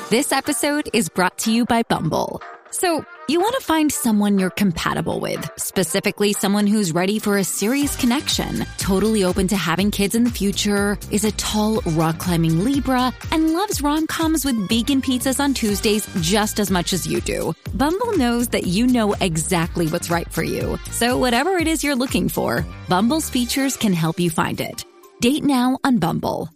This episode is brought to you by Bumble. So, you want to find someone you're compatible with, specifically someone who's ready for a serious connection, totally open to having kids in the future, is a tall, rock-climbing Libra, and loves rom-coms with vegan pizzas on Tuesdays just as much as you do. Bumble knows that you know exactly what's right for you. So whatever it is you're looking for, Bumble's features can help you find it. Date now on Bumble.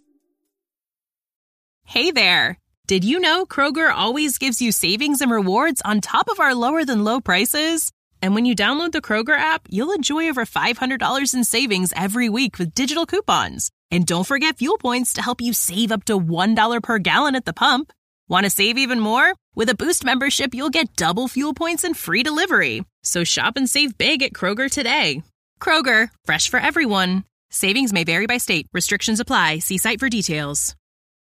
Hey there. Did you know Kroger always gives you savings and rewards on top of our lower than low prices? And when you download the Kroger app, you'll enjoy over $500 in savings every week with digital coupons. And don't forget fuel points to help you save up to $1 per gallon at the pump. Want to save even more? With a Boost membership, you'll get double fuel points and free delivery. So shop and save big at Kroger today. Kroger, fresh for everyone. Savings may vary by state. Restrictions apply. See site for details.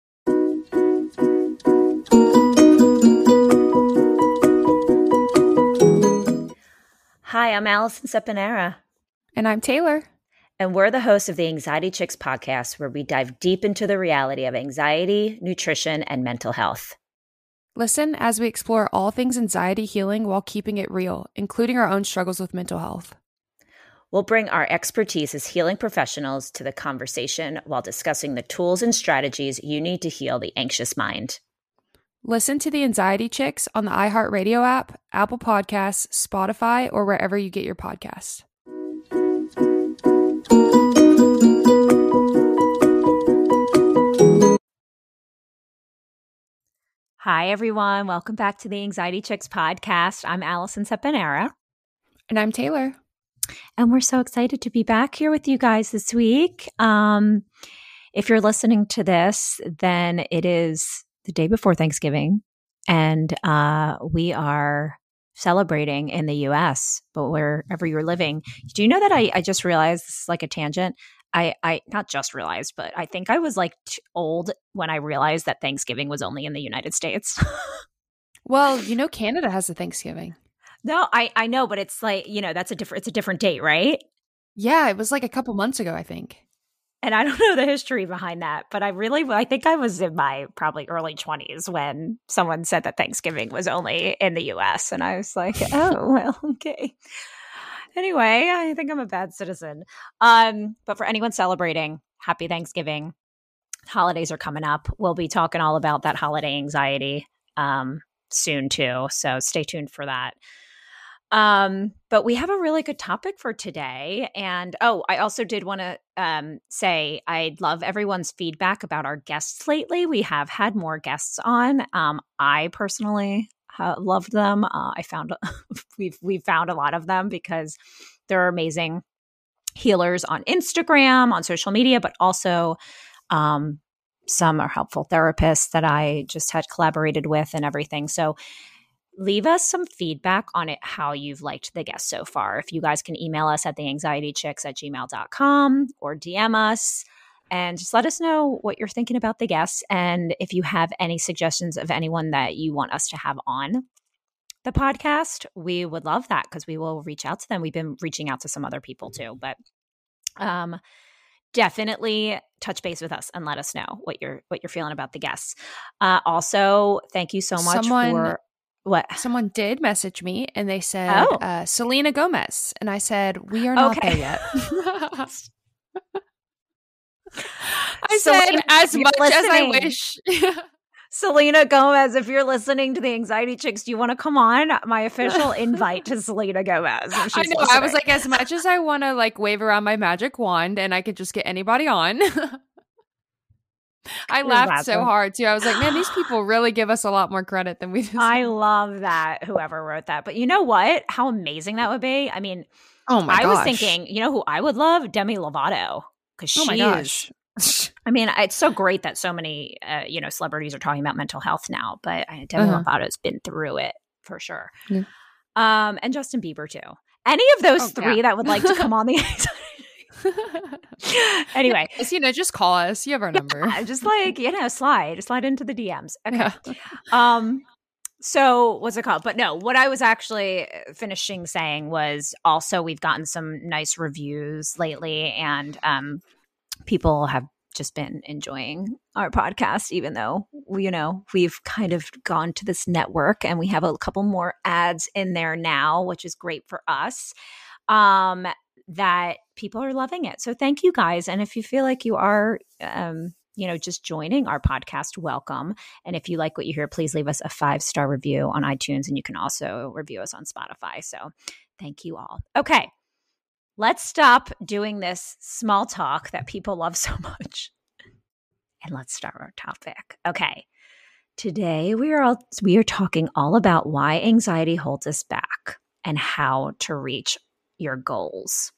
Hi, I'm Allison Seponara. And I'm Taylor. And we're the hosts of the Anxiety Chicks podcast, where we dive deep into the reality of anxiety, nutrition, and mental health. Listen as we explore all things anxiety healing while keeping it real, including our own struggles with mental health. We'll bring our expertise as healing professionals to the conversation while discussing the tools and strategies you need to heal the anxious mind. Listen to the Anxiety Chicks on the iHeartRadio app, Apple Podcasts, Spotify, or wherever you get your podcasts. Hi, everyone. Welcome back to the Anxiety Chicks podcast. I'm Allison Seponara. And I'm Taylor. And we're so excited to be back here with you guys this week. If you're listening to this, then it is the day before Thanksgiving, and we are celebrating in the U.S., but wherever you're living. Do you know that I just realized, this is like a tangent, I not just realized, but I think I was like old when I realized that Thanksgiving was only in the United States. Well, you know, Canada has a Thanksgiving. No, I know, but it's like, you know, it's a different date, right? Yeah, it was like a couple months ago, I think. And I don't know the history behind that, but I think I was in my probably early 20s when someone said that Thanksgiving was only in the US. And I was like, oh, well, okay. Anyway, I think I'm a bad citizen. But for anyone celebrating, happy Thanksgiving. Holidays are coming up. We'll be talking all about that holiday anxiety soon too. So stay tuned for that. But we have a really good topic for today. And I also did want to say I'd love everyone's feedback about our guests lately. We have had more guests on. I personally loved them. I found we've found a lot of them because they're amazing healers on Instagram, on social media, but also some are helpful therapists that I just had collaborated with and everything. So leave us some feedback on it, how you've liked the guests so far. If you guys can email us at theanxietychicks@gmail.com or DM us and just let us know what you're thinking about the guests. And if you have any suggestions of anyone that you want us to have on the podcast, we would love that because we will reach out to them. We've been reaching out to some other people too, but definitely touch base with us and let us know what you're feeling about the guests. Also, thank you so much for what? Someone did message me and they said, Selena Gomez. And I said, we are not there yet. I said, as much as I wish. Selena Gomez, if you're listening to the Anxiety Chicks, do you want to come on? My official invite to Selena Gomez. I know. Listening. I was like, as much as I want to like wave around my magic wand and I could just get anybody on. I laughed so hard too. I was like, man, these people really give us a lot more credit than we do. I love that, whoever wrote that. But you know what? How amazing that would be. I mean, I was thinking, you know who I would love? Demi Lovato. Because she is. I mean, it's so great that so many, celebrities are talking about mental health now. But Demi Lovato's been through it for sure. Yeah. And Justin Bieber too. Any of those three that would like to come on the Anyway, just call us. You have our number. Just slide into the DMs. Okay. Yeah. So what's it called? But no, what I was actually finishing saying was also we've gotten some nice reviews lately, and people have just been enjoying our podcast, even though we've kind of gone to this network and we have a couple more ads in there now, which is great for us. That people are loving it. So thank you guys. And if you feel like you are, just joining our podcast, welcome. And if you like what you hear, please leave us a 5-star review on iTunes, and you can also review us on Spotify. So thank you all. Okay. Let's stop doing this small talk that people love so much. And let's start our topic. Okay. Today we are talking all about why anxiety holds us back and how to reach your goals.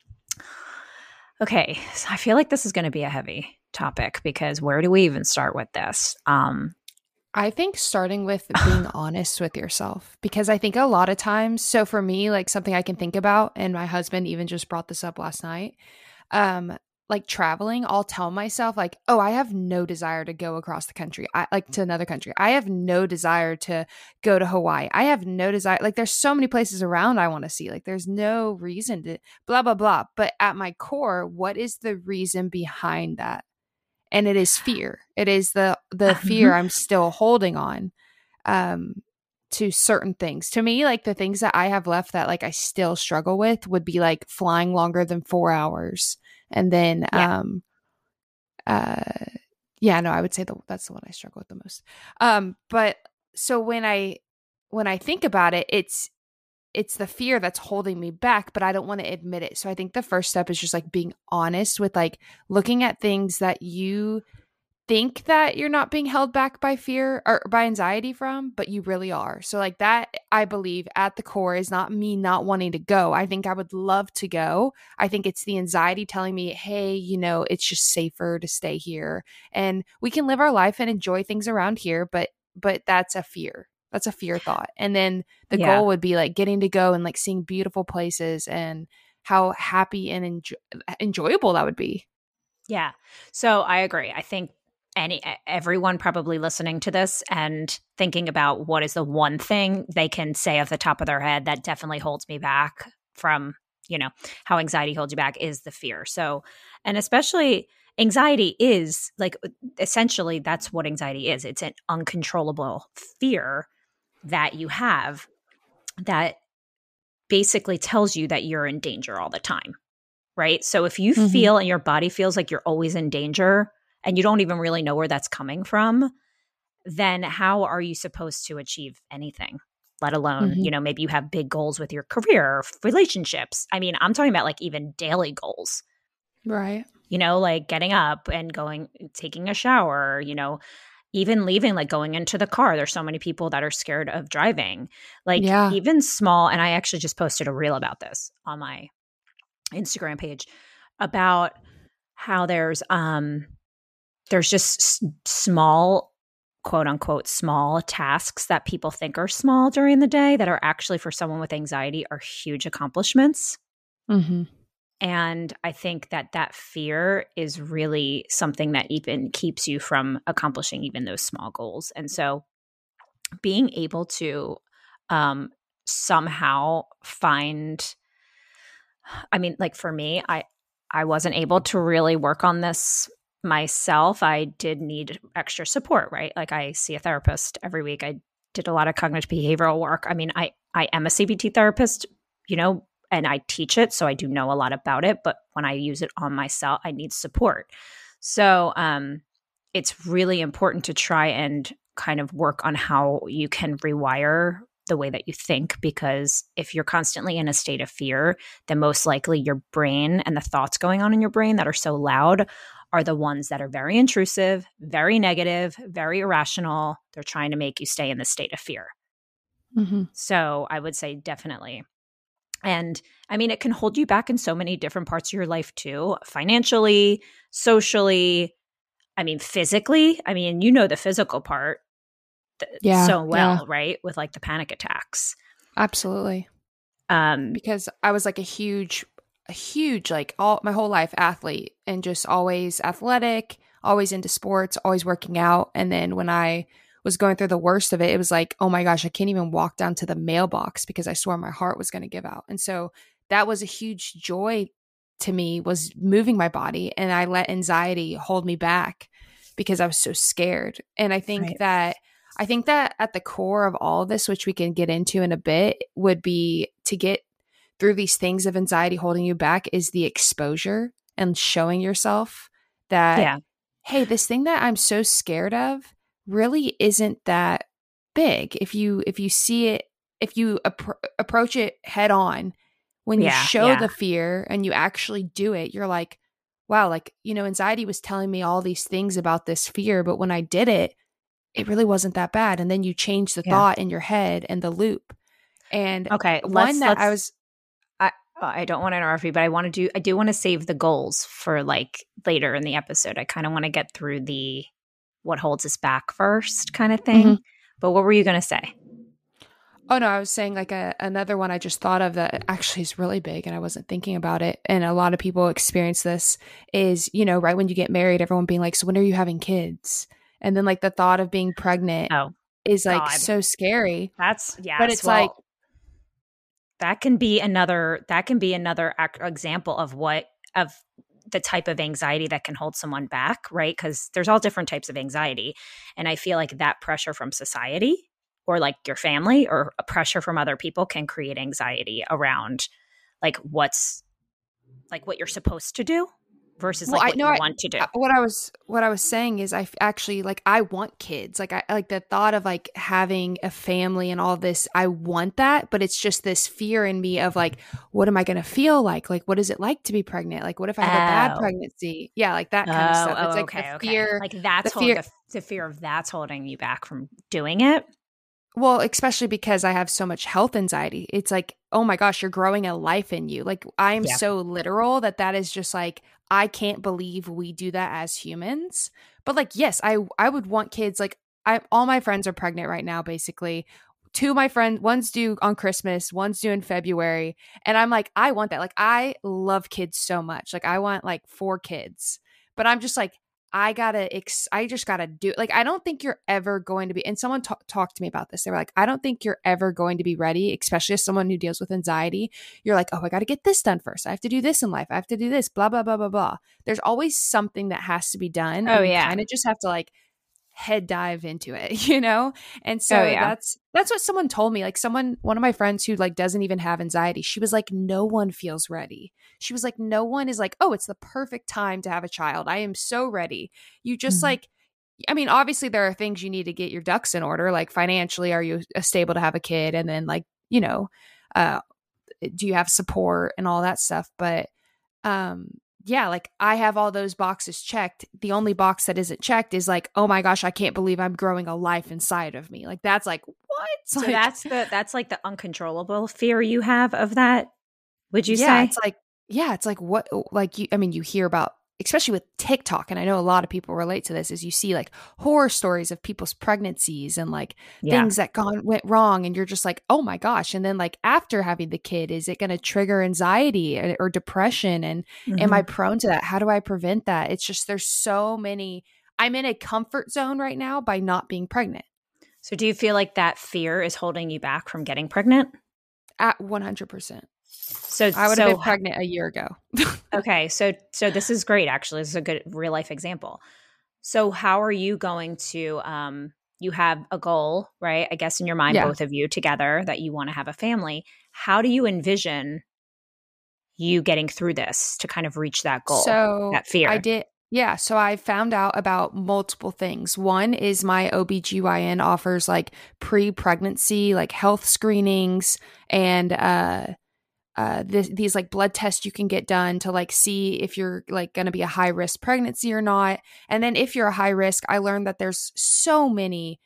Okay. So I feel like this is going to be a heavy topic because where do we even start with this? I think starting with being honest with yourself, because I think a lot of times, so for me, like something I can think about, and my husband even just brought this up last night, like traveling, I'll tell myself like, oh, I have no desire to go across the country, to another country. I have no desire to go to Hawaii. I have no desire. Like there's so many places around I want to see. Like there's no reason to blah, blah, blah. But at my core, what is the reason behind that? And it is fear. It is the fear I'm still holding on to certain things. To me, like the things that I have left that like I still struggle with would be like flying longer than 4 hours. And then, I would say that's the one I struggle with the most. But so when I think about it, it's the fear that's holding me back, but I don't want to admit it. So I think the first step is just like being honest with like looking at things that you think that you're not being held back by fear or by anxiety from, but you really are. So like that, I believe at the core is not me not wanting to go. I think I would love to go. I think it's the anxiety telling me, hey, it's just safer to stay here and we can live our life and enjoy things around here. But that's a fear. That's a fear thought. And then the goal would be like getting to go and like seeing beautiful places and how happy and enjoyable that would be. Yeah. So I agree. I think everyone probably listening to this and thinking about what is the one thing they can say off the top of their head that definitely holds me back from, how anxiety holds you back is the fear. So, and especially anxiety is like, essentially that's what anxiety is. It's an uncontrollable fear that you have that basically tells you that you're in danger all the time, right? So if you feel and your body feels like you're always in danger and you don't even really know where that's coming from, then how are you supposed to achieve anything, let alone, maybe you have big goals with your career, relationships. I mean, I'm talking about like even daily goals. Right. Like getting up and taking a shower, even leaving, like going into the car. There's so many people that are scared of driving, like even small. And I actually just posted a reel about this on my Instagram page about how there's just small, quote unquote, small tasks that people think are small during the day that are actually for someone with anxiety are huge accomplishments. Mm-hmm. And I think that fear is really something that even keeps you from accomplishing even those small goals. And so being able to somehow find, like for me, I wasn't able to really work on this myself. I did need extra support, right? Like I see a therapist every week. I did a lot of cognitive behavioral work. I mean, I am a CBT therapist, and I teach it, so I do know a lot about it. But when I use it on myself, I need support. So it's really important to try and kind of work on how you can rewire the way that you think, because if you're constantly in a state of fear, then most likely your brain and the thoughts going on in your brain that are so loud are the ones that are very intrusive, very negative, very irrational. They're trying to make you stay in the state of fear. Mm-hmm. So I would say definitely. And I mean, it can hold you back in so many different parts of your life too, financially, socially, physically. The physical part so well, right? With like the panic attacks. Absolutely. Because I was like a huge, like all my whole life athlete and just always athletic, always into sports, always working out. And then when I was going through the worst of it, it was like, oh my gosh, I can't even walk down to the mailbox because I swore my heart was going to give out. And so that was a huge joy to me was moving my body, and I let anxiety hold me back because I was so scared. And I think that at the core of all of this, which we can get into in a bit, would be to get through these things of anxiety holding you back is the exposure and showing yourself that, hey, this thing that I'm so scared of really isn't that big. If you see it, if you approach it head on, when you show the fear and you actually do it, you're like, wow, like, anxiety was telling me all these things about this fear, but when I did it, it really wasn't that bad. And then you change the thought in your head and the loop. And I don't want to interrupt you, but I do want to save the goals for like later in the episode. I kind of want to get through the what holds us back first kind of thing. Mm-hmm. But what were you going to say? Oh, no, I was saying like another one I just thought of that actually is really big and I wasn't thinking about it. And a lot of people experience this is, right when you get married, everyone being like, so when are you having kids? And then like the thought of being pregnant is like so scary. But it's like, that can be another example of the type of anxiety that can hold someone back, right? Because there's all different types of anxiety. And I feel like that pressure from society or like your family or a pressure from other people can create anxiety around like what you're supposed to do versus what you want to do. What I was saying is I actually like, I want kids. Like I like the thought of like having a family and all this. I want that, but it's just this fear in me of like, what am I going to feel like? Like, what is it like to be pregnant? Like, what if I have a bad pregnancy? Yeah. Like that kind of stuff. It's like the fear, like that's the fear of that's holding you back from doing it. Well, especially because I have so much health anxiety. It's like, oh my gosh, you're growing a life in you. Like I'm so literal that is just like, I can't believe we do that as humans. But like, yes, I would want kids. Like all my friends are pregnant right now, basically. Two of my friends, one's due on Christmas, one's due in February. And I'm like, I want that. Like I love kids so much. Like I want like 4 kids, but I'm just like, I just gotta do it. Like, I don't think you're ever going to be, and someone talked to me about this. They were like, I don't think you're ever going to be ready, especially as someone who deals with anxiety. You're like, oh, I got to get this done first. I have to do this in life. I have to do this, blah, blah, blah, blah, blah. There's always something that has to be done. Oh, yeah. You kind of just have to like head dive into it, And so that's what someone told me. Like one of my friends who like doesn't even have anxiety, she was like, no one feels ready. She was like, no one is like, oh, it's the perfect time to have a child. I am so ready. You just like, I mean, obviously there are things you need to get your ducks in order. Like financially, are you stable to have a kid? And then like, do you have support and all that stuff? But, yeah, like I have all those boxes checked. The only box that isn't checked is like, oh my gosh, I can't believe I'm growing a life inside of me. Like that's like, what? So like, that's like the uncontrollable fear you have of that. Would you say? It's like what, like you hear about, especially with TikTok, and I know a lot of people relate to this, is you see like horror stories of people's pregnancies and like things that went wrong, and you're just like, oh my gosh. And then like after having the kid, is it going to trigger anxiety or depression? And am I prone to that? How do I prevent that? It's just, there's so many. I'm in a comfort zone right now by not being pregnant. So do you feel like that fear is holding you back from getting pregnant? At 100%. So I would have been pregnant a year ago. Okay. So this is great. Actually, this is a good real life example. So how are you going to, you have a goal, right? I guess in your mind, both of you together, that you want to have a family. How do you envision you getting through this to kind of reach that goal, that fear? Yeah. So I found out about multiple things. One is my OBGYN offers like pre-pregnancy, like health screenings and, these like blood tests you can get done to like see if you're like going to be a high risk pregnancy or not. And then if you're a high risk, I learned that there's so many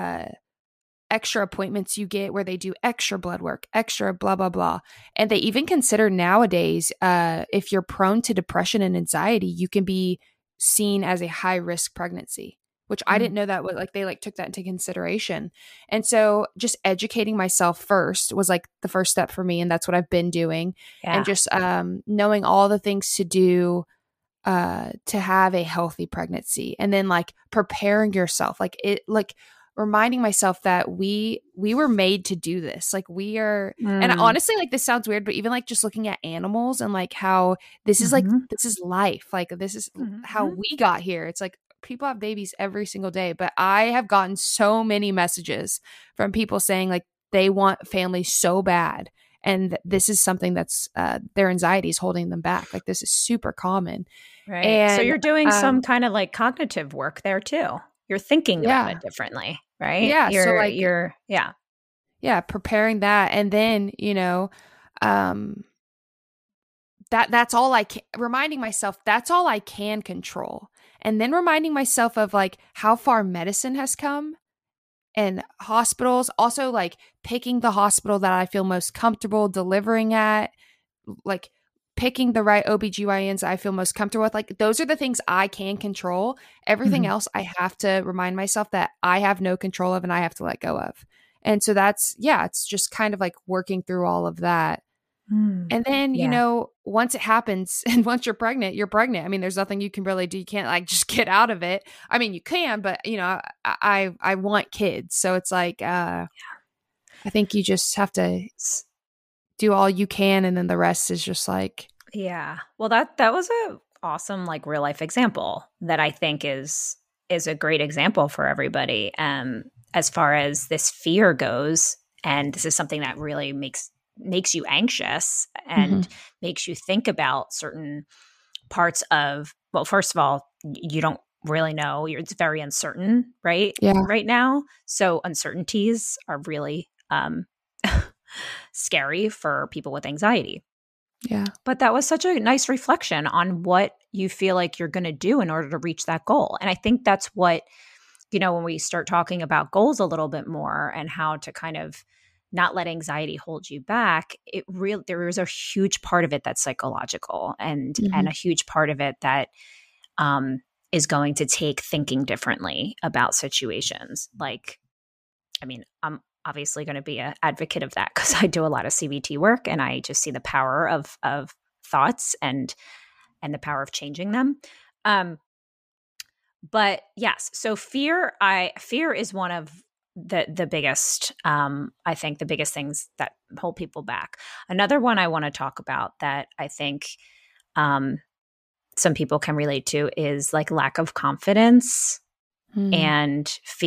extra appointments you get where they do extra blood work, extra blah, blah, blah. And they even consider nowadays, if you're prone to depression and anxiety, you can be seen as a high risk pregnancy, which I didn't know that like they like took that into consideration. And so just educating myself first was like the first step for me. And that's what I've been doing. Yeah. And just knowing all the things to do to have a healthy pregnancy, and then like preparing yourself, like reminding myself that we were made to do this. Like we are, and honestly, like this sounds weird, but even like just looking at animals and like how this is like, this is life. Like this is how we got here. It's like people have babies every single day, but I have gotten so many messages from people saying like they want family so bad. And this is something that's their anxiety is holding them back. Like this is super common. Right. And, so you're doing some kind of like cognitive work there too. You're thinking about it differently, right? Yeah. You're, so like yeah, preparing that, and then that's all I can. Reminding myself that's all I can control, and then reminding myself of like how far medicine has come and hospitals. Also, like picking the hospital that I feel most comfortable delivering at, like picking the right OBGYNs I feel most comfortable with. Like those are the things I can control. Everything else I have to remind myself that I have no control of and I have to let go of. And so that's, it's just kind of like working through all of that. And then, once it happens and once you're pregnant, you're pregnant. I mean, there's nothing you can really do. You can't like just get out of it. I mean, you can, but I want kids. So it's like, I think you just have to do all you can, and then the rest is just like, well, that was a awesome like real life example that I think is a great example for everybody as far as this fear goes. And this is something that really makes you anxious and makes you think about certain parts of, well, first of all, you don't really know, it's very uncertain, right now. So uncertainties are really scary for people with anxiety. Yeah. But that was such a nice reflection on what you feel like you're going to do in order to reach that goal. And I think that's what, when we start talking about goals a little bit more and how to kind of not let anxiety hold you back, there is a huge part of it that's psychological and a huge part of it that is going to take thinking differently about situations. Like, I mean, I'm obviously going to be an advocate of that because I do a lot of CBT work and I just see the power of thoughts and the power of changing them. But yes, so fear is one of the biggest, I think the biggest things that hold people back. Another one I want to talk about that I think some people can relate to is like lack of confidence and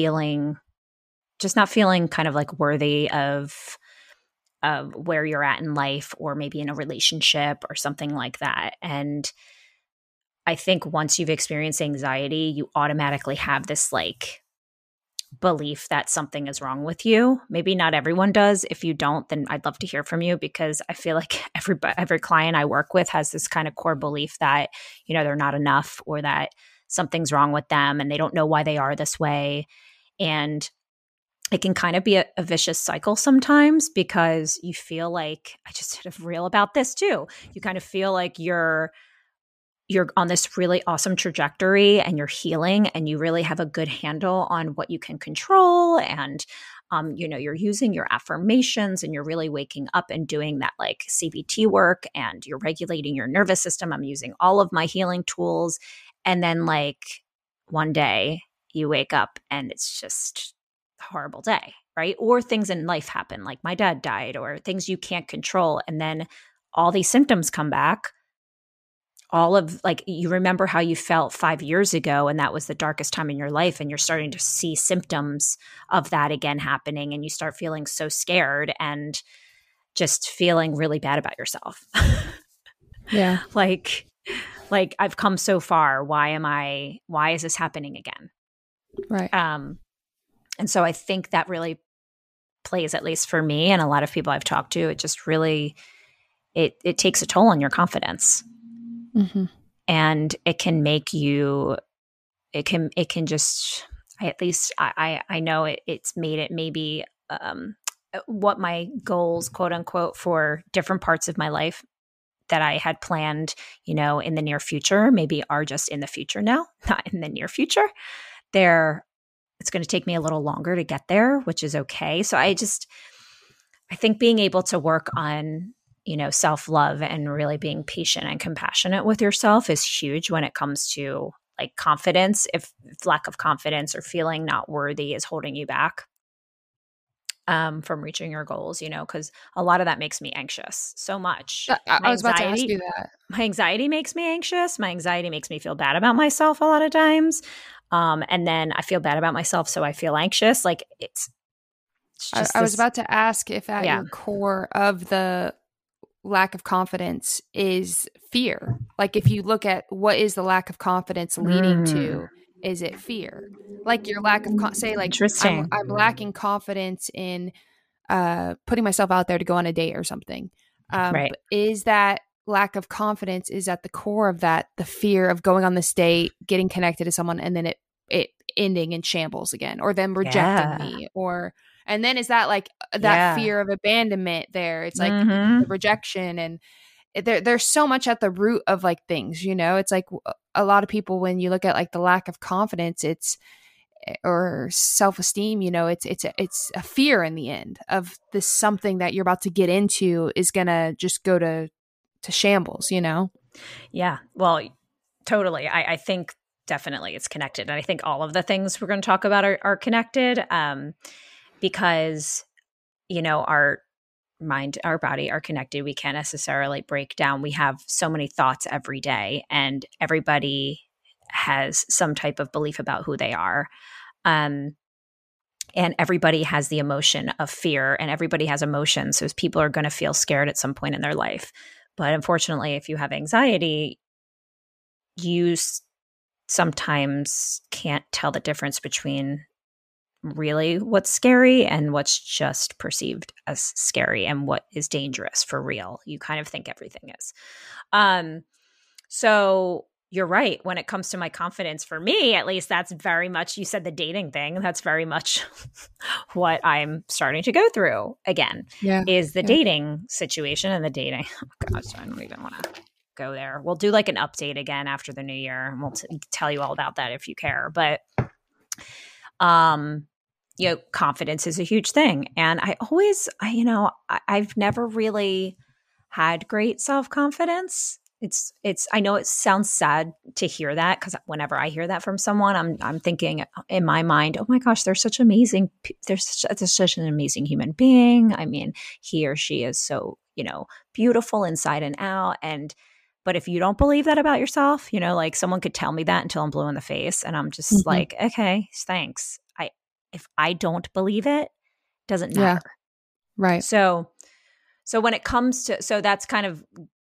not feeling kind of like worthy of where you're at in life or maybe in a relationship or something like that. And I think once you've experienced anxiety, you automatically have this like belief that something is wrong with you. Maybe not everyone does. If you don't, then I'd love to hear from you, because I feel like every client I work with has this kind of core belief that, they're not enough or that something's wrong with them and they don't know why they are this way. And it can kind of be a vicious cycle sometimes, because you feel like, I just did a reel about this too. You kind of feel like you're on this really awesome trajectory and you're healing and you really have a good handle on what you can control. And, you're using your affirmations and you're really waking up and doing that like CBT work and you're regulating your nervous system. I'm using all of my healing tools. And then like one day you wake up and it's just horrible day, right? Or things in life happen, like my dad died, or things you can't control. And then all these symptoms come back. All of like, you remember how you felt 5 years ago, and that was the darkest time in your life. And you're starting to see symptoms of that again happening. And you start feeling so scared and just feeling really bad about yourself. Yeah. Like I've come so far. Why is this happening again? Right. And so I think that really plays, at least for me and a lot of people I've talked to, it just really, it takes a toll on your confidence. And it can make you, it can just, at least I know it's made it maybe what my goals, quote unquote, for different parts of my life that I had planned, in the near future, maybe are just in the future now, not in the near future. It's going to take me a little longer to get there, which is okay. So I think being able to work on, self-love and really being patient and compassionate with yourself is huge when it comes to like confidence, if lack of confidence or feeling not worthy is holding you back from reaching your goals, you know, because a lot of that makes me anxious so much. I was about to ask you that. My anxiety makes me anxious. My anxiety makes me feel bad about myself a lot of times. And then I feel bad about myself, so I feel anxious. Like it's just I was about to ask if at your core of the lack of confidence is fear. Like if you look at what is the lack of confidence leading to, is it fear? Like your lack of say like interesting. I'm lacking confidence in putting myself out there to go on a date or something. Right. But is that lack of confidence is at the core of that, the fear of going on this date, getting connected to someone, and then it ending in shambles again, or them rejecting me, and then is that like that fear of abandonment there? It's like the rejection, and there's so much at the root of like things, you know. It's like a lot of people, when you look at like the lack of confidence, or self-esteem, you know, it's a fear in the end of this something that you're about to get into is gonna just go to shambles, you know? Yeah, well, totally. I think definitely it's connected. And I think all of the things we're going to talk about are connected because, you know, our mind, our body are connected. We can't necessarily break down. We have so many thoughts every day, and everybody has some type of belief about who they are. And everybody has the emotion of fear, and everybody has emotions. So people are going to feel scared at some point in their life. But unfortunately, if you have anxiety, you sometimes can't tell the difference between really what's scary and what's just perceived as scary and what is dangerous for real. You kind of think everything is. So you're right. When it comes to my confidence, for me, at least, that's very much, you said the dating thing, that's very much what I'm starting to go through again, is the dating situation and the dating. Oh gosh, I don't even want to go there. We'll do like an update again after the new year, and we'll tell you all about that if you care. But, you know, confidence is a huge thing. And I've never really had great self-confidence. I know it sounds sad to hear that, because whenever I hear that from someone, I'm thinking in my mind, oh my gosh, they're such an amazing human being. I mean, he or she is so, you know, beautiful inside and out. But if you don't believe that about yourself, you know, like someone could tell me that until I'm blue in the face, and I'm just like, okay, thanks. If I don't believe it, doesn't matter. Right. So when it comes to, so that's kind of,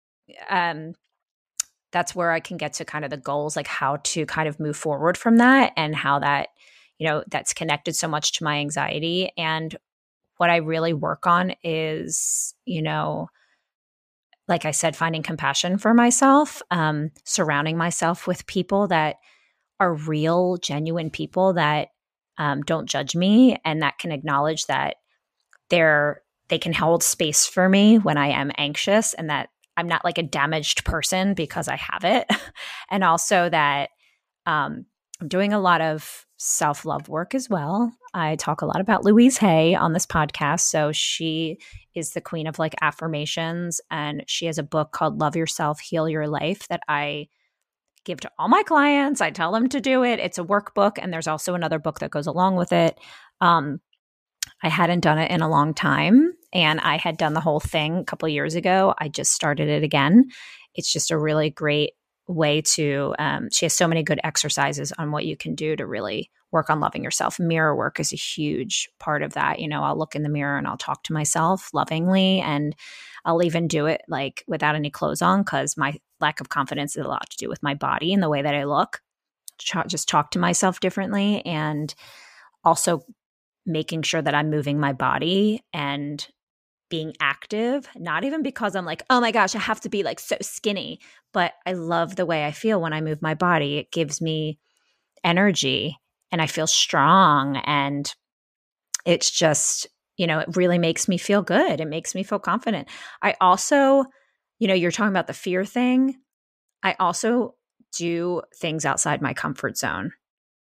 that's where I can get to kind of the goals, like how to kind of move forward from that, and how that, you know, that's connected so much to my anxiety. And what I really work on is, you know, like I said, finding compassion for myself, surrounding myself with people that are real, genuine people that don't judge me, and that can acknowledge that they can hold space for me when I am anxious, and that I'm not like a damaged person because I have it. And also that I'm doing a lot of self-love work as well. I talk a lot about Louise Hay on this podcast. So she is the queen of like affirmations, and she has a book called Love Yourself, Heal Your Life that I give to all my clients. I tell them to do it. It's a workbook, and there's also another book that goes along with it. I hadn't done it in a long time, and I had done the whole thing a couple of years ago. I just started it again. It's just a really great way to, she has so many good exercises on what you can do to really work on loving yourself. Mirror work is a huge part of that. You know, I'll look in the mirror and I'll talk to myself lovingly, and I'll even do it like without any clothes on, because my lack of confidence is a lot to do with my body and the way that I look. Just talk to myself differently, and also making sure that I'm moving my body and being active, not even because I'm like, oh my gosh, I have to be like so skinny, but I love the way I feel when I move my body. It gives me energy, and I feel strong, and it's just, you know, it really makes me feel good. It makes me feel confident. I also, you know, you're talking about the fear thing. I also do things outside my comfort zone.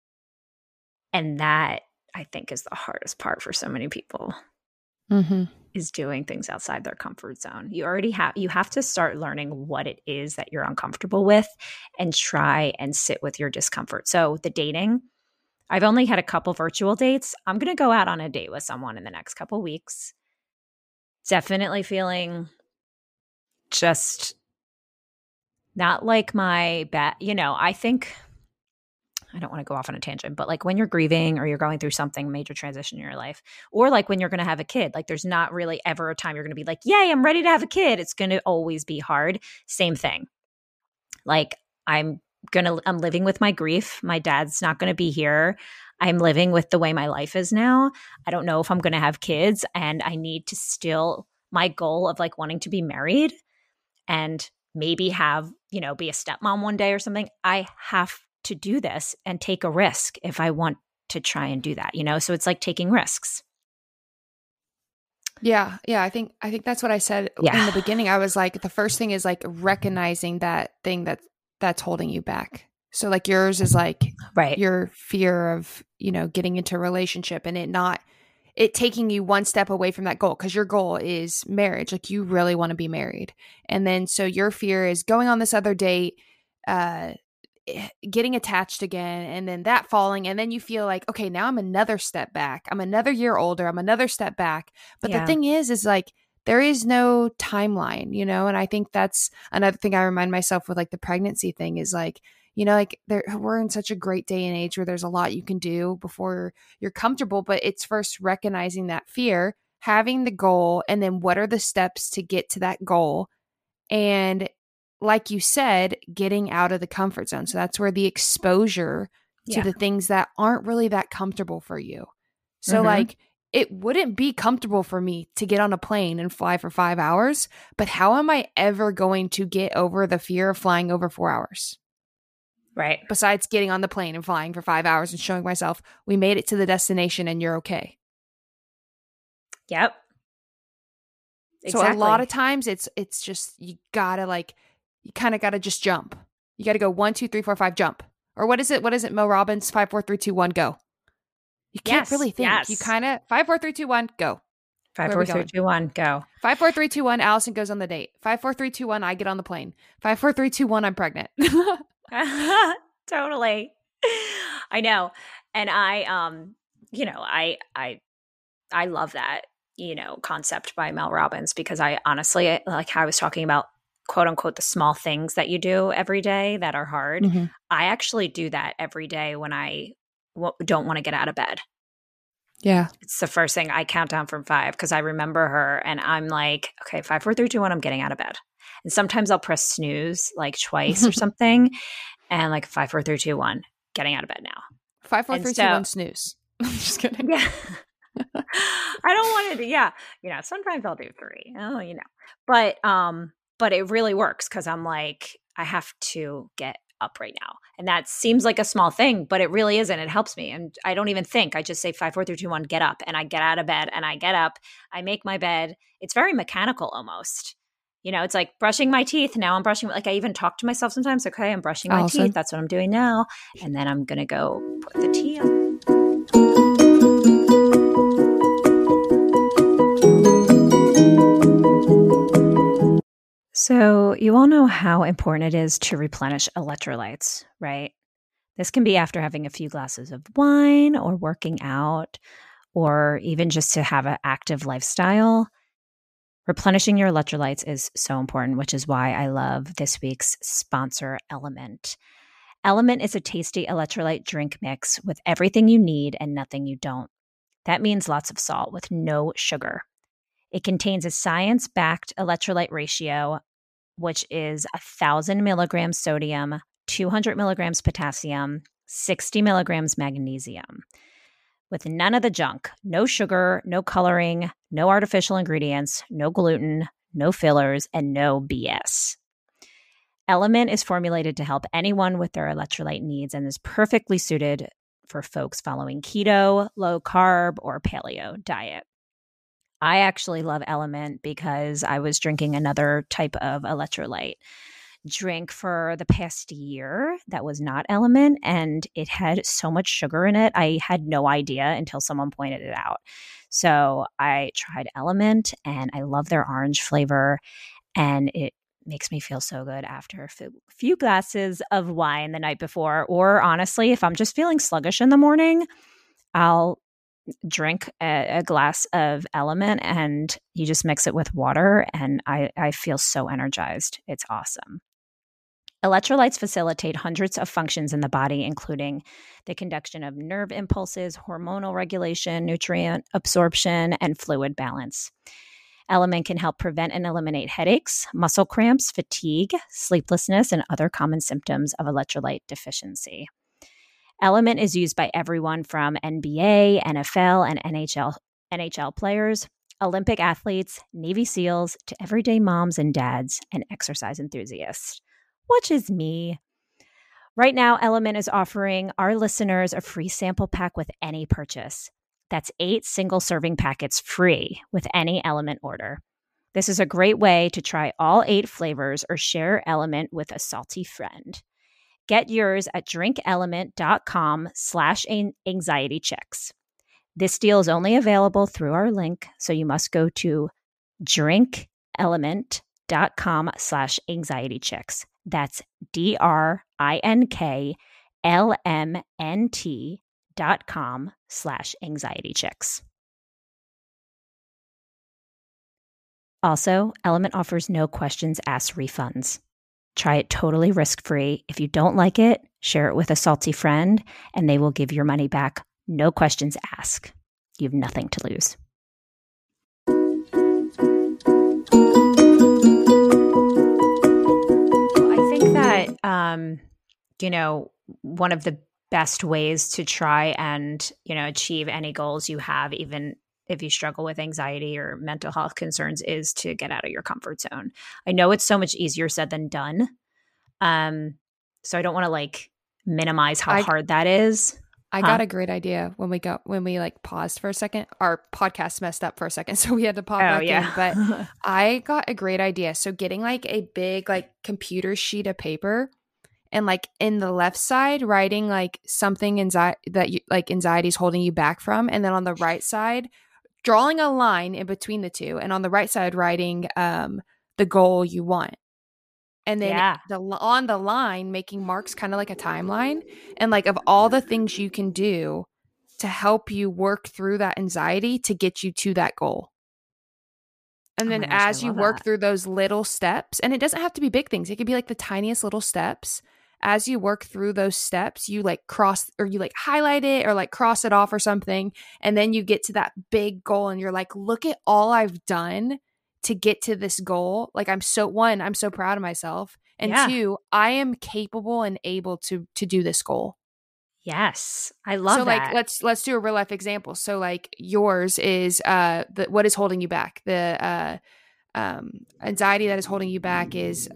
And that, I think, is the hardest part for so many people. Mm-hmm. is doing things outside their comfort zone. You have to start learning what it is that you're uncomfortable with and try and sit with your discomfort. So the dating, I've only had a couple virtual dates. I'm going to go out on a date with someone in the next couple weeks. Definitely feeling just not like my bad, I think, I don't want to go off on a tangent, but like when you're grieving or you're going through something major transition in your life, or like when you're going to have a kid, like there's not really ever a time you're going to be like, yay, I'm ready to have a kid. It's going to always be hard. Same thing. Like I'm living with my grief. My dad's not going to be here. I'm living with the way my life is now. I don't know if I'm going to have kids, and I need to still, my goal of like wanting to be married and maybe have, be a stepmom one day or something. I have to do this and take a risk if I want to try and do that, So it's like taking risks. Yeah. I think that's what I said in the beginning. I was like, the first thing is like recognizing that thing that's holding you back. So like yours is like your fear of, getting into a relationship and it taking you one step away from that goal, because your goal is marriage. Like you really want to be married. And then so your fear is going on this other date, getting attached again, and then that falling, and then you feel like, okay, now I'm another step back. I'm another year older. I'm another step back. But the thing is like there is no timeline, and I think that's another thing I remind myself with like the pregnancy thing is like, like we're in such a great day and age where there's a lot you can do before you're comfortable, but it's first recognizing that fear, having the goal, and then what are the steps to get to that goal. And like you said, getting out of the comfort zone. So that's where the exposure to the things that aren't really that comfortable for you. So like it wouldn't be comfortable for me to get on a plane and fly for 5 hours, but how am I ever going to get over the fear of flying over 4 hours? Right. Besides getting on the plane and flying for 5 hours and showing myself, we made it to the destination and you're okay. Yep. Exactly. So a lot of times it's just, you gotta like, you kind of got to just jump. You got to go 1, 2, 3, 4, 5, jump. Or what is it? Mel Robbins? 5, 4, 3, 2, 1, go. You can't really think. Yes. You kind of 5, 4, 3, 2, 1, go. 5, 4, 3, 2, 1, go. 5, 4, 3, 2, 1. Allison goes on the date. 5, 4, 3, 2, 1. I get on the plane. 5, 4, 3, 2, 1. I'm pregnant. Totally. I know. And I love that, concept by Mel Robbins, because I honestly, like how I was talking about, quote unquote, the small things that you do every day that are hard. Mm-hmm. I actually do that every day when I don't want to get out of bed. Yeah. It's the first thing I count down from 5 because I remember her and I'm like, okay, 5, 4, 3, 2, 1, I'm getting out of bed. And sometimes I'll press snooze like twice or something and like 5, 4, 3, 2, 1, getting out of bed now. 5, 4, 3, 2, 1, snooze. I'm just kidding. Yeah. I don't want to do, sometimes I'll do 3. But it really works because I'm like, I have to get up right now. And that seems like a small thing, but it really isn't. It helps me. And I don't even think. I just say 5, 4, 3, 2, 1, get up. And I get out of bed and I get up. I make my bed. It's very mechanical almost. It's like brushing my teeth. Now I'm brushing. Like I even talk to myself sometimes. Okay, I'm brushing my teeth. That's what I'm doing now. And then I'm going to go put the tea on. So you all know how important it is to replenish electrolytes, right? This can be after having a few glasses of wine or working out, or even just to have an active lifestyle. Replenishing your electrolytes is so important, which is why I love this week's sponsor, Element. Element is a tasty electrolyte drink mix with everything you need and nothing you don't. That means lots of salt with no sugar. It contains a science-backed electrolyte ratio, which is 1,000 milligrams sodium, 200 milligrams potassium, 60 milligrams magnesium. With none of the junk, no sugar, no coloring, no artificial ingredients, no gluten, no fillers, and no BS. Element is formulated to help anyone with their electrolyte needs and is perfectly suited for folks following keto, low carb, or paleo diet. I actually love Element because I was drinking another type of electrolyte drink for the past year that was not Element, and it had so much sugar in it. I had no idea until someone pointed it out. So I tried Element, and I love their orange flavor, and it makes me feel so good after a few glasses of wine the night before. Or honestly, if I'm just feeling sluggish in the morning, I'll drink a glass of Element, and you just mix it with water, and I feel so energized. It's awesome. Electrolytes facilitate hundreds of functions in the body, including the conduction of nerve impulses, hormonal regulation, nutrient absorption, and fluid balance. Element can help prevent and eliminate headaches, muscle cramps, fatigue, sleeplessness, and other common symptoms of electrolyte deficiency. Element is used by everyone from NBA, NFL, and NHL players, Olympic athletes, Navy SEALs, to everyday moms and dads and exercise enthusiasts, which is me. Right now, Element is offering our listeners a free sample pack with any purchase. That's 8 single-serving packets free with any Element order. This is a great way to try all 8 flavors or share Element with a salty friend. Get yours at drinkelement.com/anxietychicks. This deal is only available through our link, so you must go to drinkelement.com/anxietychicks. That's DRINKLMNT.com/anxietychicks. Also, Element offers no questions asked refunds. Try it totally risk-free. If you don't like it, share it with a salty friend, and they will give your money back. No questions asked. You have nothing to lose. I think that, one of the best ways to try and, achieve any goals you have, even if you struggle with anxiety or mental health concerns, is to get out of your comfort zone. I know it's so much easier said than done. So I don't want to minimize how hard that is. I got a great idea when we paused for a second. Our podcast messed up for a second, so we had to pop back in. But I got a great idea. So getting a big computer sheet of paper, and in the left side writing something anxiety is holding you back from, and then on the right side drawing a line in between the two, and on the right side writing the goal you want. And then on the line, making marks kind of like a timeline, and of all the things you can do to help you work through that anxiety to get you to that goal. And then as you work through those little steps, and it doesn't have to be big things. It could be the tiniest little steps. As you work through those steps, you cross, or you highlight it, or cross it off or something. And then you get to that big goal, and you're look at all I've done to get to this goal. I'm so proud of myself. And 2, I am capable and able to do this goal. Yes. I love that. Let's do a real life example. So yours is what is holding you back? The anxiety that is holding you back is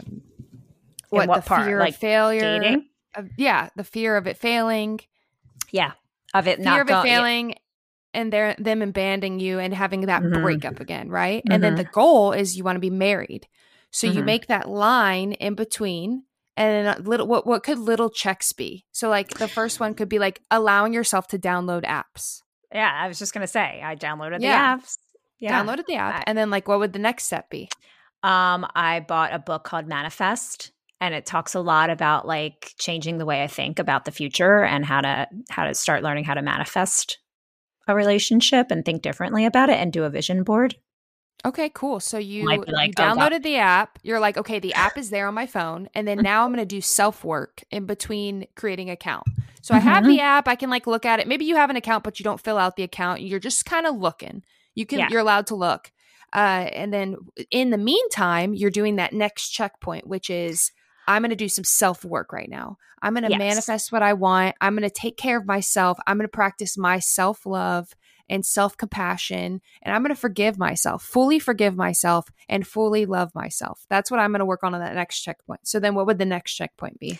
what the part? Fear of failure. Dating? The fear of it failing. Yeah. Of it not fear of it failing. Yeah. And them abandoning you and having that breakup again, right? Mm-hmm. And then the goal is you want to be married. So you make that line in between, and what could little checks be? So the first one could be allowing yourself to download apps. Yeah, I was just gonna say I downloaded the apps. Yeah, downloaded the app, and then what would the next step be? I bought a book called Manifest, and it talks a lot about changing the way I think about the future and how to start learning how to manifest a relationship and think differently about it and do a vision board. Okay, cool. So you downloaded the app. You're okay, the app is there on my phone. And then now I'm going to do self-work in between creating an account. So I have the app. I can look at it. Maybe you have an account, but you don't fill out the account. You're just kind of looking. You're allowed to look. And then in the meantime, you're doing that next checkpoint, which is I'm going to do some self-work right now. I'm going to manifest what I want. I'm going to take care of myself. I'm going to practice my self-love and self-compassion, and I'm going to forgive myself, fully forgive myself, and fully love myself. That's what I'm going to work on that next checkpoint. So then what would the next checkpoint be?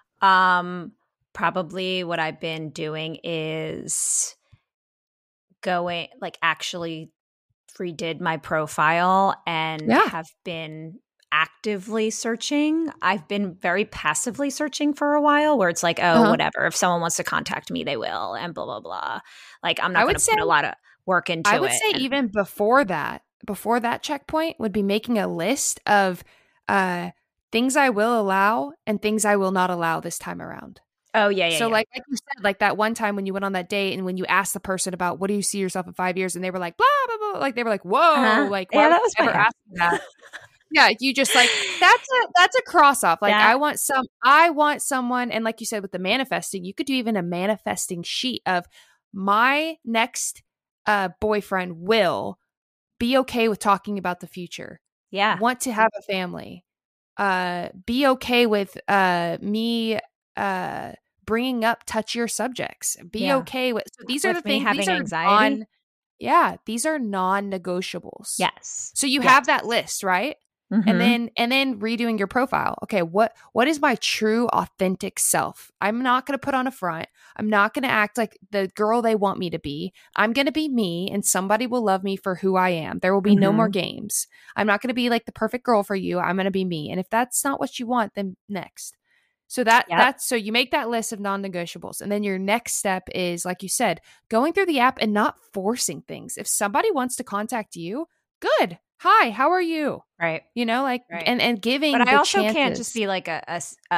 Probably what I've been doing is going, actually redid my profile and have been actively searching. I've been very passively searching for a while, where it's like, oh, whatever. If someone wants to contact me, they will, and blah, blah, blah. Like, I'm not going to put a lot of work into it. I would say even before that checkpoint would be making a list of things I will allow and things I will not allow this time around. Oh, yeah. So like you said, like that one time when you went on that date and when you asked the person about what do you see yourself in 5 years, and they were like, blah, blah, blah. Like they were like, whoa, like, why that was ever asking that? Yeah, you just like, that's a cross off. Like I want someone, and like you said with the manifesting, you could do even a manifesting sheet of my next boyfriend will be okay with talking about the future. Yeah. Want to have a family. Be okay with me bringing up touchier subjects. Be okay with. So these are the things. Having anxiety. These are non-negotiables. Yes. So you have that list, right? Mm-hmm. And then redoing your profile. Okay, what is my true authentic self? I'm not going to put on a front. I'm not going to act like the girl they want me to be. I'm going to be me, and somebody will love me for who I am. There will be no more games. I'm not going to be like the perfect girl for you. I'm going to be me. And if that's not what you want, then next. So that's so you make that list of non-negotiables, and then your next step is, like you said, going through the app and not forcing things. If somebody wants to contact you, good. Hi, how are you? Right. You know, like, and giving. But I also can't just be like a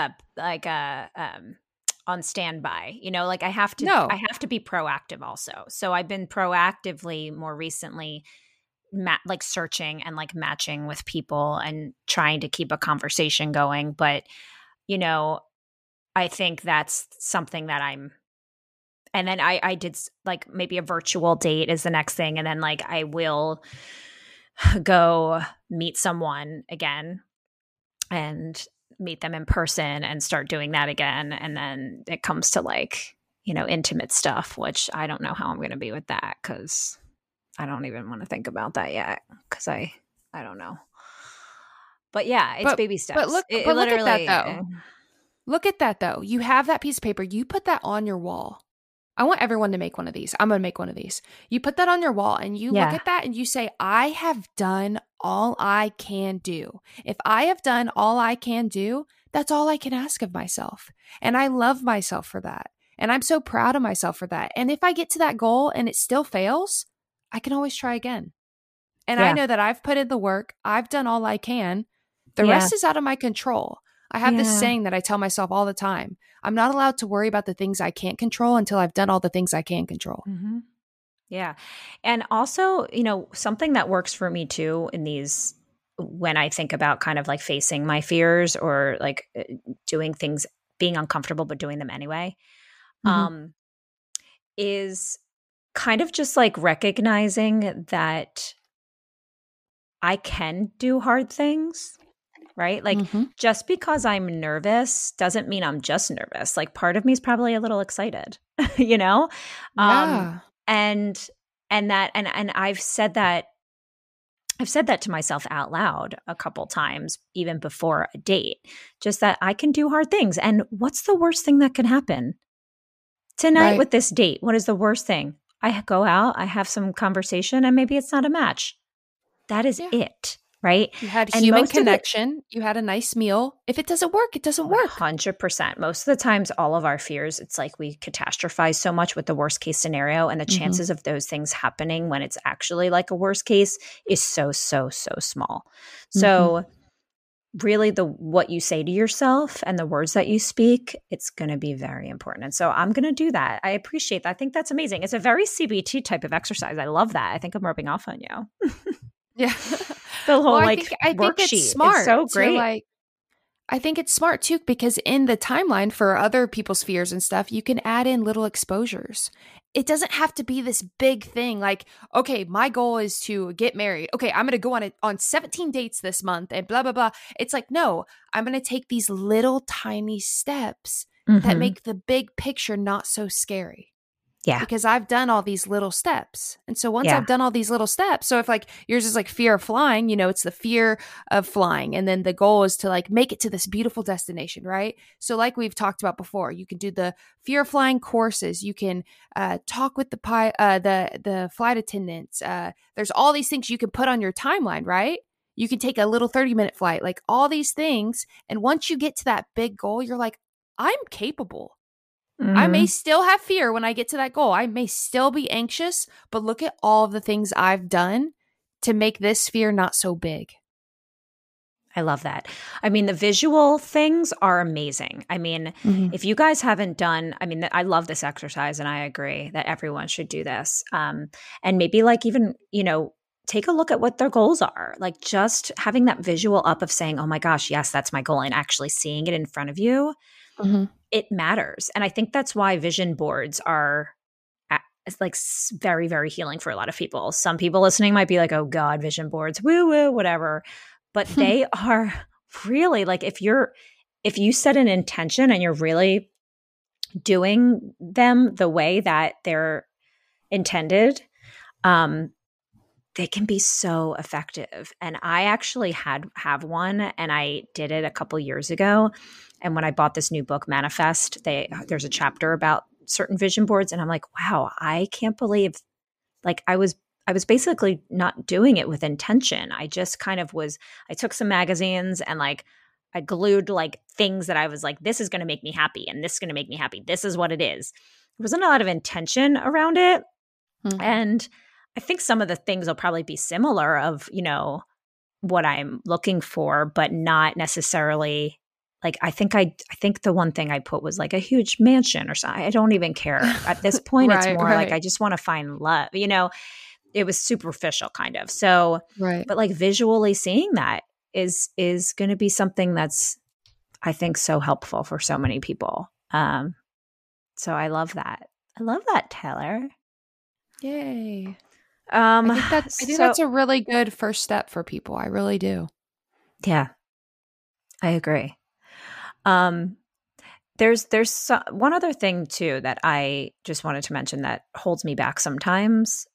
on standby. You know, like I have to be proactive also. So I've been proactively more recently, like searching and like matching with people and trying to keep a conversation going. But you know, I think that's something that and then I did like maybe a virtual date is the next thing. And then like I will go meet someone again and meet them in person and start doing that again. And then it comes to like, you know, intimate stuff, which I don't know how I'm going to be with that, because I don't even want to think about that yet, because I don't know. But yeah, it's baby steps. But look at that though. Look at that though. You have that piece of paper. You put that on your wall. I want everyone to make one of these. I'm going to make one of these. You put that on your wall and you look at that and you say, I have done all I can do. If I have done all I can do, that's all I can ask of myself. And I love myself for that. And I'm so proud of myself for that. And if I get to that goal and it still fails, I can always try again. And I know that I've put in the work. I've done all I can. The rest is out of my control. I have this saying that I tell myself all the time. I'm not allowed to worry about the things I can't control until I've done all the things I can control. Mm-hmm. Yeah. And also, you know, something that works for me too in these, when I think about kind of like facing my fears or like doing things, being uncomfortable, but doing them anyway, is kind of just like recognizing that I can do hard things. Right? Like just because I'm nervous doesn't mean I'm just nervous. Like part of me is probably a little excited, you know? Yeah. And I've said that to myself out loud a couple times, even before a date, just that I can do hard things. And what's the worst thing that can happen? Tonight with this date, what is the worst thing? I go out, I have some conversation, and maybe it's not a match. That is it. Right? You had human connection. You had a nice meal. If it doesn't work, it doesn't work. 100%. Most of the times, all of our fears, it's like we catastrophize so much with the worst case scenario. And the chances of those things happening when it's actually like a worst case is so, so, so small. So really what you say to yourself and the words that you speak, it's going to be very important. And so I'm going to do that. I appreciate that. I think that's amazing. It's a very CBT type of exercise. I love that. I think I'm rubbing off on you. Yeah. The whole I think worksheet. It's smart. It's so great. I think it's smart too, because in the timeline for other people's fears and stuff, you can add in little exposures. It doesn't have to be this big thing like, okay, my goal is to get married. Okay, I'm going to go on 17 dates this month and blah, blah, blah. It's like, no, I'm going to take these little tiny steps that make the big picture not so scary. Yeah. Because I've done all these little steps. And so once I've done all these little steps, so if like yours is like fear of flying, you know, it's the fear of flying. And then the goal is to like make it to this beautiful destination, right? So like we've talked about before, you can do the fear of flying courses. You can talk with the flight attendants. There's all these things you can put on your timeline, right? You can take a little 30-minute flight, like all these things. And once you get to that big goal, you're like, I'm capable. I may still have fear when I get to that goal. I may still be anxious, but look at all of the things I've done to make this fear not so big. I love that. I mean, the visual things are amazing. I mean, if you guys haven't done, I mean, I love this exercise and I agree that everyone should do this. And maybe like even, you know, take a look at what their goals are. Like just having that visual up of saying, oh my gosh, yes, that's my goal, and actually seeing it in front of you, it matters. And I think that's why vision boards are it's like very, very healing for a lot of people. Some people listening might be like, oh God, vision boards, woo woo, whatever. But they are really like, if you set an intention and you're really doing them the way that they're intended, they can be so effective. And I actually have one, and I did it a couple years ago. And when I bought this new book, Manifest, there's a chapter about certain vision boards, and I'm like, wow, I can't believe, like I was basically not doing it with intention. I just kind of I took some magazines and like I glued like things that I was like, this is going to make me happy and this is going to make me happy. This is what it is. There wasn't a lot of intention around it. And I think some of the things will probably be similar of, you know, what I'm looking for, but not necessarily like, I think the one thing I put was like a huge mansion or something. I don't even care at this point. It's more like, I just want to find love, you know. It was superficial kind of. So, but like visually seeing that is going to be something that's, I think, so helpful for so many people. So I love that. I love that, Taylor. Yay. I think that's a really good first step for people. I really do. Yeah, I agree. There's one other thing too that I just wanted to mention that holds me back sometimes.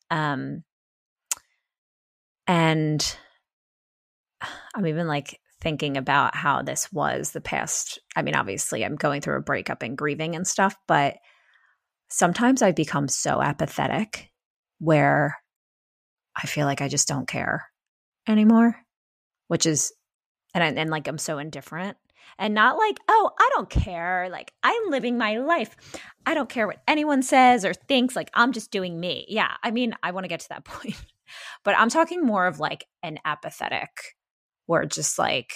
And I'm even like thinking about how this was the past. I mean, obviously I'm going through a breakup and grieving and stuff, but sometimes I've become so apathetic where I feel like I just don't care anymore, which is, and like I'm so indifferent. And not like, oh, I don't care. Like, I'm living my life. I don't care what anyone says or thinks. Like, I'm just doing me. Yeah. I mean, I want to get to that point. But I'm talking more of like an apathetic where just like,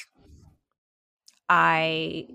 I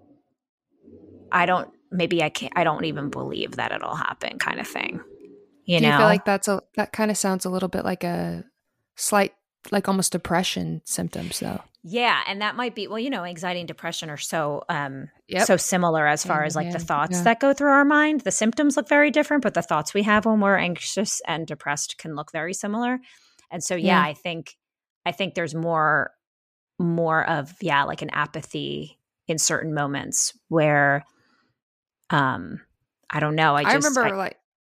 don't even believe that it'll happen kind of thing. You know? Do you feel like that kind of sounds a little bit like a slight, like almost depression symptoms though? Yeah. And that might be, well, you know, anxiety and depression are so so similar as far as like the thoughts that go through our mind. The symptoms look very different, but the thoughts we have when we're anxious and depressed can look very similar. And so, I think there's more of, like an apathy in certain moments where, I don't know. I remember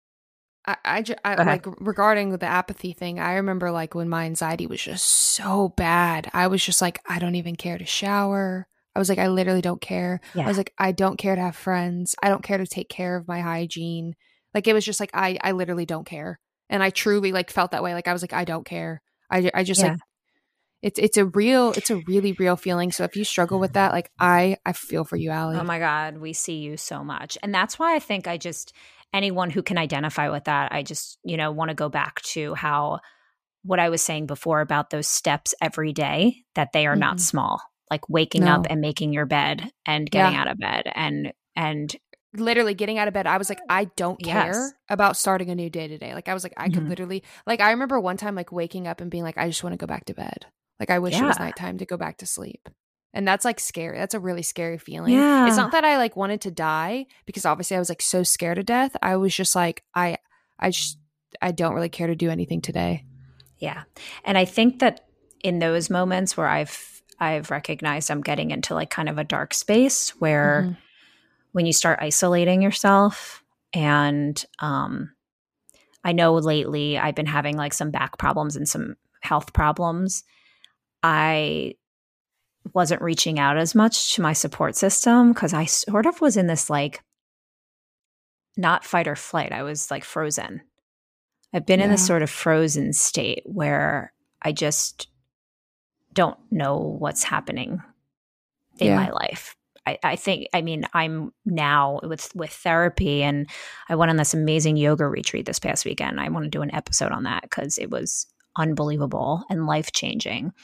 like regarding the apathy thing, I remember like when my anxiety was just so bad, I was just like, I don't even care to shower. I was like, I literally don't care. Yeah. I was like, I don't care to have friends. I don't care to take care of my hygiene. Like, it was just like, I literally don't care. And I truly like felt that way. Like, I was like, I don't care. I just like, it's a really real feeling. So if you struggle with that, like I feel for you, Allie. Oh my God. We see you so much. And that's why I think anyone who can identify with that, I just, want to go back to what I was saying before about those steps every day, that they are not small, like waking up and making your bed and getting out of bed and literally getting out of bed. I was like, I don't care about starting a new day today. Like I was like, I could literally, like, I remember one time like waking up and being like, I just want to go back to bed. Like I wish it was nighttime to go back to sleep. And that's like scary. That's a really scary feeling. Yeah. It's not that I like wanted to die, because obviously I was like so scared to death. I was just like, I don't really care to do anything today. Yeah. And I think that in those moments where I've recognized I'm getting into like kind of a dark space where when you start isolating yourself, and I know lately I've been having like some back problems and some health problems. I wasn't reaching out as much to my support system because I sort of was in this like not fight or flight. I was like frozen. I've been in this sort of frozen state where I just don't know what's happening in my life. I think, I mean, I'm now with therapy, and I went on this amazing yoga retreat this past weekend. I want to do an episode on that because it was unbelievable and life-changing.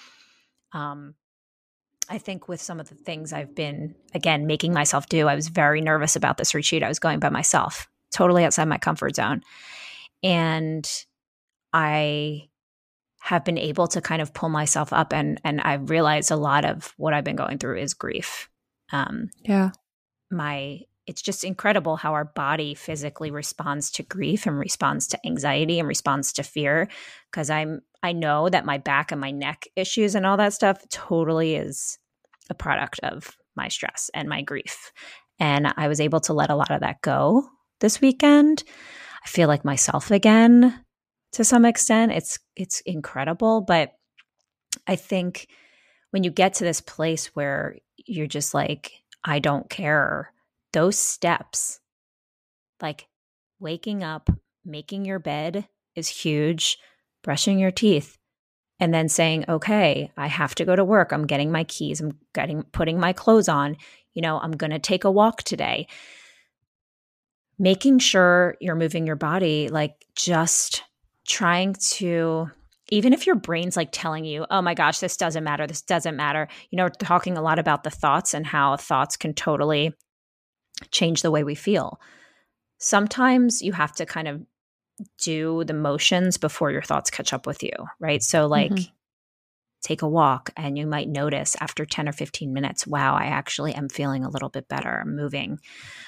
I think with some of the things I've been, again, making myself do, I was very nervous about this retreat. I was going by myself, totally outside my comfort zone. And I have been able to kind of pull myself up, and I've realized a lot of what I've been going through is grief. It's just incredible how our body physically responds to grief and responds to anxiety and responds to fear. Because I know that my back and my neck issues and all that stuff totally is a product of my stress and my grief. And I was able to let a lot of that go this weekend. I feel like myself again to some extent. It's incredible. But I think when you get to this place where you're just like, I don't care, those steps, like waking up, making your bed is huge, brushing your teeth, and then saying, okay, I have to go to work. I'm getting my keys. I'm putting my clothes on. I'm going to take a walk today. Making sure you're moving your body, like just trying to, even if your brain's like telling you, oh my gosh, this doesn't matter. This doesn't matter. We're talking a lot about the thoughts and how thoughts can totally change the way we feel. Sometimes you have to kind of do the motions before your thoughts catch up with you, right? So like take a walk, and you might notice after 10 or 15 minutes, wow, I actually am feeling a little bit better. I'm moving.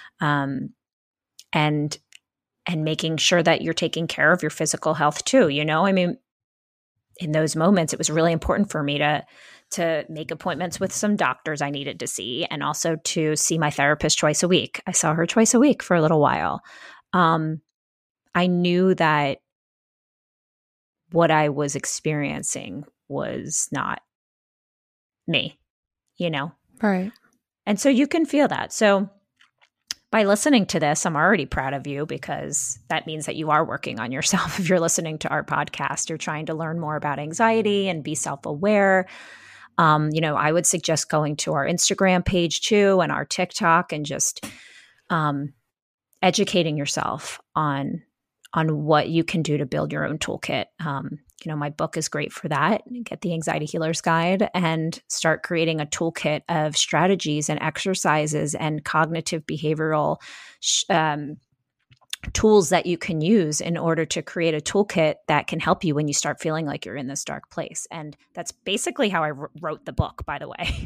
And making sure that you're taking care of your physical health too. I mean, in those moments, it was really important for me to make appointments with some doctors I needed to see, and also to see my therapist twice a week. I saw her twice a week for a little while. I knew that what I was experiencing was not me, Right. And so you can feel that. So by listening to this, I'm already proud of you, because that means that you are working on yourself. If you're listening to our podcast, you're trying to learn more about anxiety and be self-aware. I would suggest going to our Instagram page too, and our TikTok, and just educating yourself on what you can do to build your own toolkit. My book is great for that. Get the Anxiety Healer's Guide and start creating a toolkit of strategies and exercises and cognitive behavioral tools that you can use in order to create a toolkit that can help you when you start feeling like you're in this dark place. And that's basically how I wrote the book, by the way.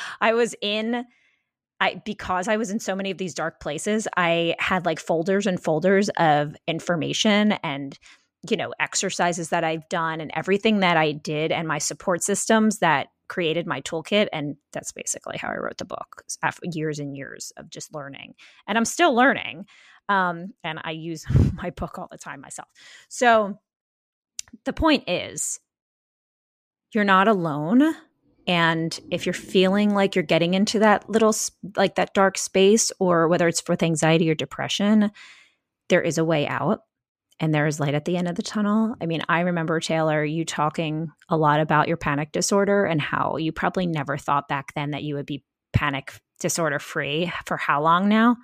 Because I was in so many of these dark places, I had like folders and folders of information and, exercises that I've done and everything that I did, and my support systems that created my toolkit. And that's basically how I wrote the book, after years and years of just learning. And I'm still learning. And I use my book all the time myself. So the point is, you're not alone. And if you're feeling like you're getting into that little, like that dark space, or whether it's with anxiety or depression, there is a way out, and there is light at the end of the tunnel. I mean, I remember, Taylor, you talking a lot about your panic disorder and how you probably never thought back then that you would be panic disorder free. For how long now?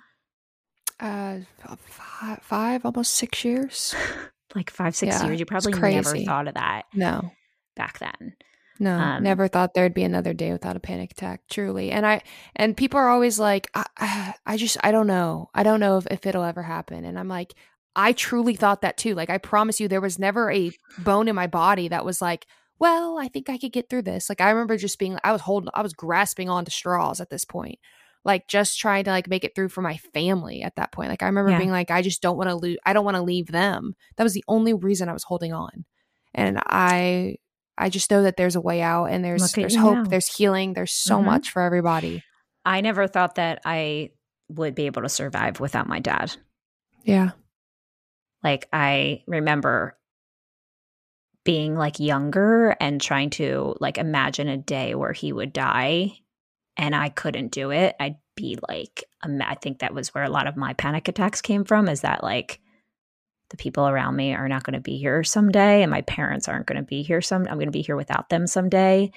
5, almost 6 years. Like 5, 6 years. You probably never thought of that. No. Back then. No, never thought there'd be another day without a panic attack, truly. And people are always like, I don't know. I don't know if it'll ever happen. And I'm like, I truly thought that too. Like, I promise you, there was never a bone in my body that was like, well, I think I could get through this. Like, I remember just being, I was grasping onto straws at this point, like just trying to like make it through for my family at that point. Like, I remember being like, I just don't want to lose. I don't want to leave them. That was the only reason I was holding on. And I just know that there's a way out, and there's hope, now. There's healing, there's so much for everybody. I never thought that I would be able to survive without my dad. Yeah. Like, I remember being like younger and trying to like imagine a day where he would die, and I couldn't do it. I'd be like, I think that was where a lot of my panic attacks came from, is that like the people around me are not going to be here someday, and my parents aren't going to be here I'm going to be here without them someday.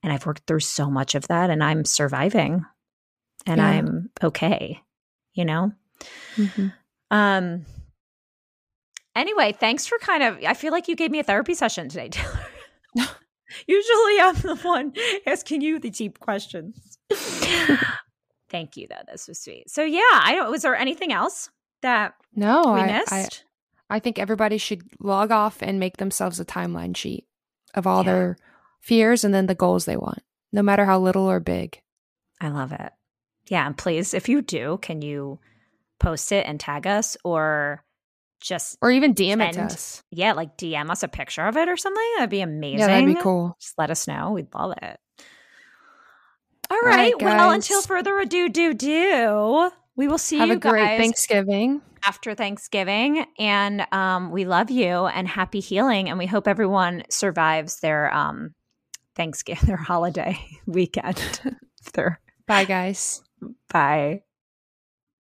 And I've worked through so much of that, and I'm surviving, and I'm okay, you know? Mm-hmm. Anyway, thanks for I feel like you gave me a therapy session today, Taylor. Usually I'm the one asking you the deep questions. Thank you, though. That's so sweet. So yeah, was there anything else that we missed? I think everybody should log off and make themselves a timeline sheet of all their fears and then the goals they want, no matter how little or big. I love it. Yeah. And please, if you do, can you post it and tag us or even DM it to us? Yeah. Like DM us a picture of it or something. That'd be amazing. Yeah, that'd be cool. Just let us know. We'd love it. All right. Well, until further ado, we will see you guys. Have a great Thanksgiving. After Thanksgiving. And we love you and happy healing. And we hope everyone survives their Thanksgiving, their holiday weekend. Bye, guys. Bye.